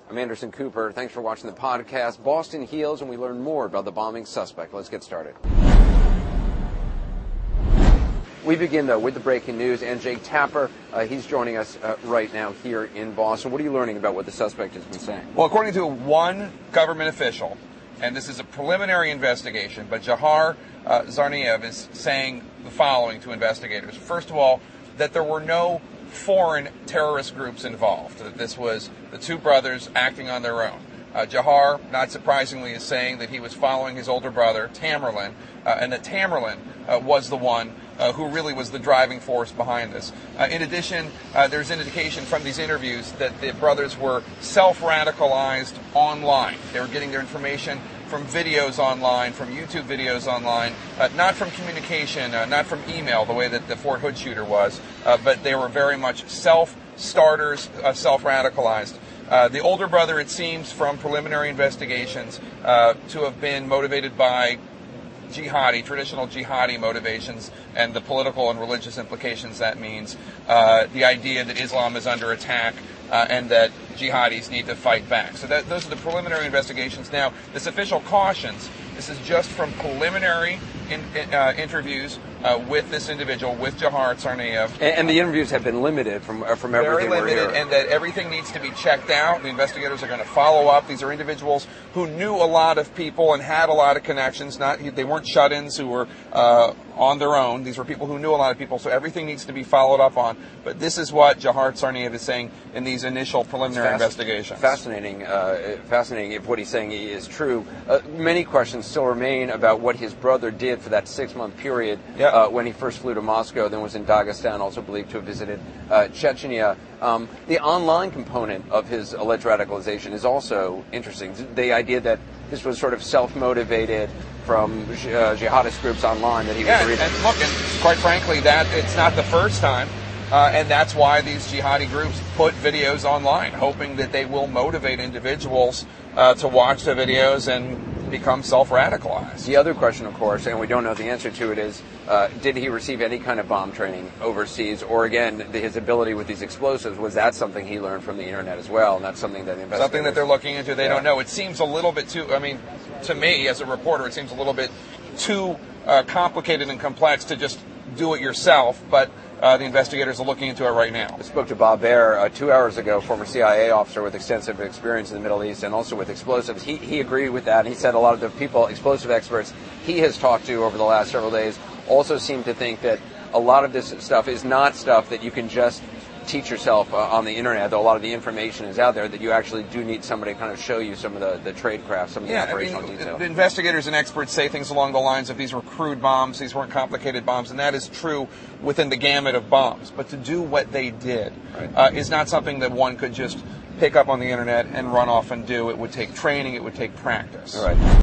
I'm Anderson Cooper. Thanks for watching the podcast. Boston heals, and we learn more about the bombing suspect. Let's get started. We begin, though, with the breaking news, and Jake Tapper, he's joining us right now here in Boston. What are you learning about what the suspect has been saying? Well, according to one government official, and this is a preliminary investigation, but Dzhokhar Tsarnaev is saying the following to investigators. First of all, that there were no foreign terrorist groups involved, that this was the two brothers acting on their own. Dzhokhar, not surprisingly, is saying that he was following his older brother, Tamerlan, and that Tamerlan was the one who really was the driving force behind this. In addition, there's indication from these interviews that the brothers were self-radicalized online. They were getting their information from videos online, from YouTube videos online, not from communication, not from email, the way that the Fort Hood shooter was, but they were very much self-starters, self-radicalized. The older brother, it seems, from preliminary investigations, to have been motivated by traditional jihadi motivations and the political and religious implications that means, the idea that Islam is under attack and that jihadis need to fight back. So those are the preliminary investigations. Now, this official cautions, this is just from preliminary interviews with this individual, with Dzhokhar Tsarnaev. And the interviews have been limited from everything very we're limited, hearing. and that everything needs to be checked out. The investigators are going to follow up. These are individuals who knew a lot of people and had a lot of connections. They weren't shut-ins who were on their own. These were people who knew a lot of people, so everything needs to be followed up on. But this is what Dzhokhar Tsarnaev is saying in these initial preliminary investigations. Fascinating if what he's saying is true. Many questions still remain about what his brother did for that 6-month period when he first flew to Moscow, then was in Dagestan, also believed to have visited Chechnya. The online component of his alleged radicalization is also interesting. The idea that this was sort of self-motivated from jihadist groups online that he was reading. And look, and quite frankly, that it's not the first time, and that's why these jihadi groups put videos online, hoping that they will motivate individuals to watch the videos and become self-radicalized. The other question, of course, and we don't know the answer to it, is did he receive any kind of bomb training overseas? Or again, his ability with these explosives, was that something he learned from the internet as well? And that's something that the investigators... Something that they're looking into, they don't know. It seems a little bit too, to me as a reporter, it seems a little bit too complicated and complex to just do it yourself, but the investigators are looking into it right now. I spoke to Bob Baer 2 hours ago, former CIA officer with extensive experience in the Middle East and also with explosives. He agreed with that. He said a lot of the people, explosive experts he has talked to over the last several days, also seem to think that a lot of this stuff is not stuff that you can just teach yourself on the internet, though a lot of the information is out there, that you actually do need somebody to kind of show you some of the tradecraft, some of the operational details. The investigators and experts say things along the lines of these were crude bombs, these weren't complicated bombs, and that is true within the gamut of bombs. But to do what they did is not something that one could just pick up on the internet and run off and do. It would take training, it would take practice. Right.